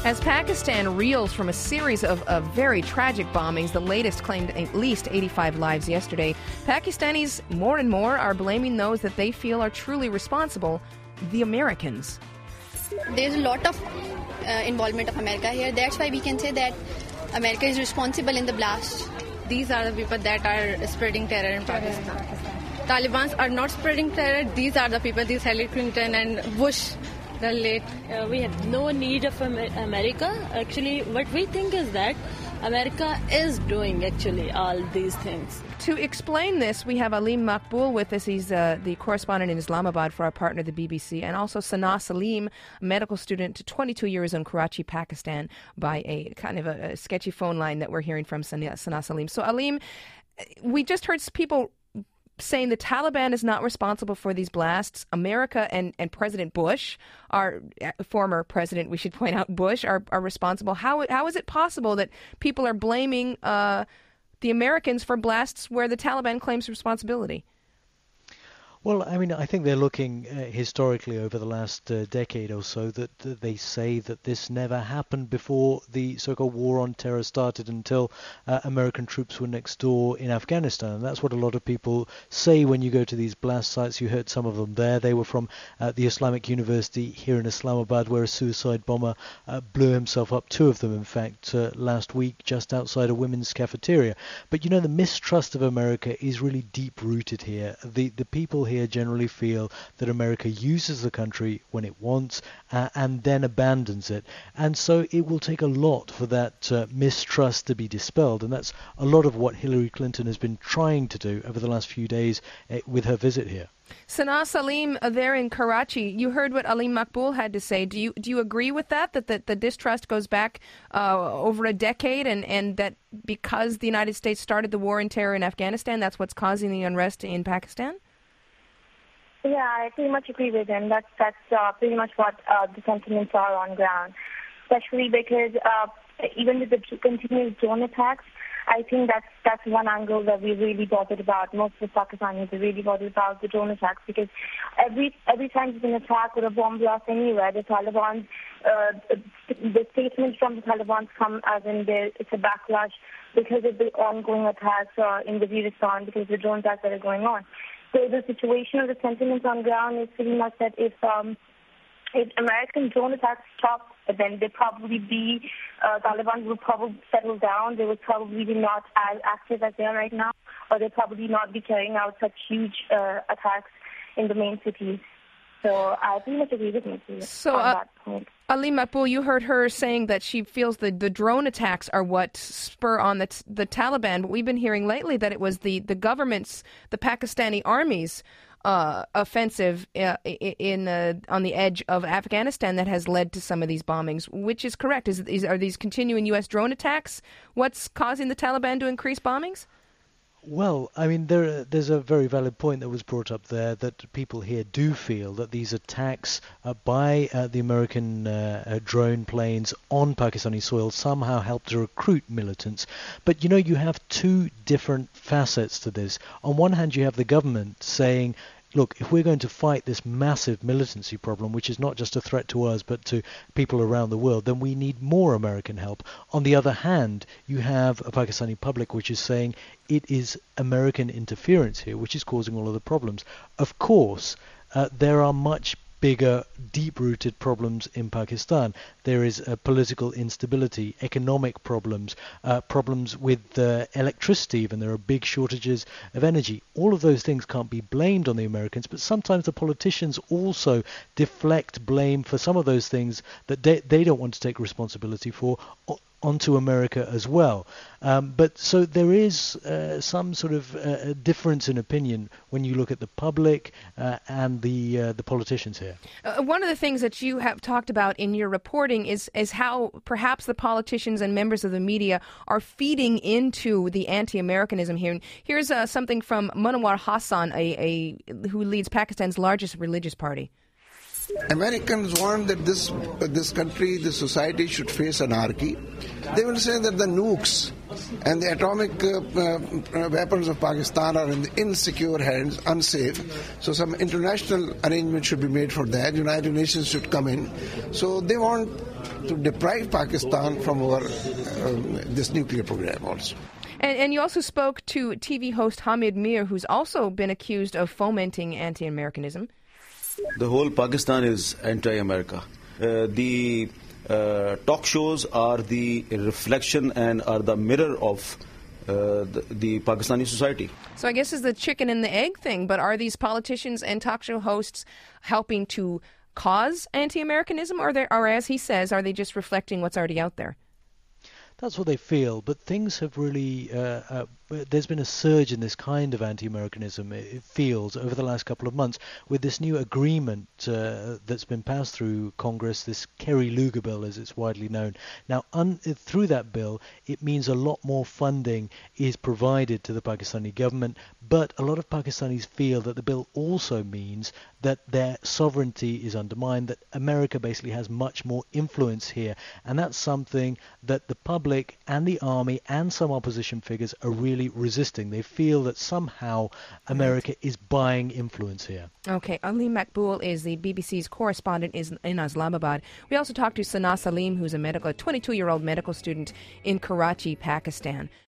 As Pakistan reels from a series of very tragic bombings, the latest claimed at least 85 lives yesterday, Pakistanis more and more are blaming those that they feel are truly responsible, the Americans. There's a lot of involvement of America here. That's why we can say that America is responsible in the blast. These are the people that are spreading terror in Pakistan. Taliban are not spreading terror. These are the people, these Hillary Clinton and Bush. The late. We have no need of America. Actually, what we think is that America is doing actually all these things. To explain this, we have Aleem Maqbool with us. He's the correspondent in Islamabad for our partner, the BBC, and also Sana Salim, a medical student, 22 years in Karachi, Pakistan, by a kind of a sketchy phone line that we're hearing from Sana Salim. So, Aleem, we just heard people saying the Taliban is not responsible for these blasts. America and President Bush, our former president, we should point out, Bush, are responsible. How is it possible that people are blaming the Americans for blasts where the Taliban claims responsibility? Well, I mean, I think they're looking historically over the last decade or so that they say that this never happened before the so-called war on terror started until American troops were next door in Afghanistan. And that's what a lot of people say when you go to these blast sites. You heard some of them there. They were from the Islamic University here in Islamabad, where a suicide bomber blew himself up, two of them, in fact, last week just outside a women's cafeteria. But, you know, the mistrust of America is really deep-rooted here. The people here generally feel that America uses the country when it wants and then abandons it. And so it will take a lot for that mistrust to be dispelled. And that's a lot of what Hillary Clinton has been trying to do over the last few days with her visit here. Sana Salim, there in Karachi, you heard what Aleem Maqbool had to say. Do you agree with that the distrust goes back over a decade and that because the United States started the war on terror in Afghanistan, that's what's causing the unrest in Pakistan? Yeah, I pretty much agree with him. That's pretty much what the sentiments are on ground, especially because even with the continued drone attacks, I think that's one angle that we're really bothered about. Most of the Pakistanis are really bothered about the drone attacks because every time there's an attack or a bomb blast anywhere, the Taliban, the statements from the Taliban come as in it's a backlash because of the ongoing attacks in Waziristan, because of the drone attacks that are going on. So the situation or the sentiments on ground is pretty much that if American drone attacks stop, then they probably Taliban will probably settle down. They would probably be not as active as they are right now, or they'll probably not be carrying out such huge attacks in the main cities. So I pretty much agree with you on that point. Aleem Maqbool, you heard her saying that she feels the drone attacks are what spur on the Taliban, but we've been hearing lately that it was the government's, the Pakistani army's offensive on the edge of Afghanistan that has led to some of these bombings, which is correct. Are these continuing U.S. drone attacks what's causing the Taliban to increase bombings? Well, I mean, there's a very valid point that was brought up there that people here do feel that these attacks by the American drone planes on Pakistani soil somehow helped to recruit militants. But, you know, you have two different facets to this. On one hand, you have the government saying, look, if we're going to fight this massive militancy problem, which is not just a threat to us but to people around the world, then we need more American help. On the other hand, you have a Pakistani public which is saying it is American interference here which is causing all of the problems. Of course, there are much bigger, deep-rooted problems in Pakistan. There is political instability, economic problems, problems with electricity even. There are big shortages of energy. All of those things can't be blamed on the Americans, but sometimes the politicians also deflect blame for some of those things that they don't want to take responsibility for onto America as well. But so there is some sort of difference in opinion when you look at the public and the politicians here. One of the things that you have talked about in your reporting is how perhaps the politicians and members of the media are feeding into the anti-Americanism here. Here's something from Munawar Hassan, who leads Pakistan's largest religious party. Americans want that this country, this society should face anarchy. They will say that the nukes and the atomic weapons of Pakistan are in the insecure hands, unsafe. So some international arrangement should be made for that. United Nations should come in. So they want to deprive Pakistan from our this nuclear program also. And you also spoke to TV host Hamid Mir, who's also been accused of fomenting anti-Americanism. The whole Pakistan is anti-America. The talk shows are the reflection and are the mirror of the Pakistani society. So I guess it's the chicken and the egg thing, but are these politicians and talk show hosts helping to cause anti-Americanism, or as he says, are they just reflecting what's already out there? That's what they feel, but things have really, there's been a surge in this kind of anti-Americanism, it feels, over the last couple of months, with this new agreement that's been passed through Congress, this Kerry Lugar bill, as it's widely known. Now, through that bill, it means a lot more funding is provided to the Pakistani government, but a lot of Pakistanis feel that the bill also means that their sovereignty is undermined, that America basically has much more influence here, and that's something that the public and the army and some opposition figures are really resisting. They feel that somehow America is buying influence here. Okay, Aleem Makbul is the BBC's correspondent in Islamabad. We also talked to Sana Salim, who's a 22-year-old medical student in Karachi, Pakistan.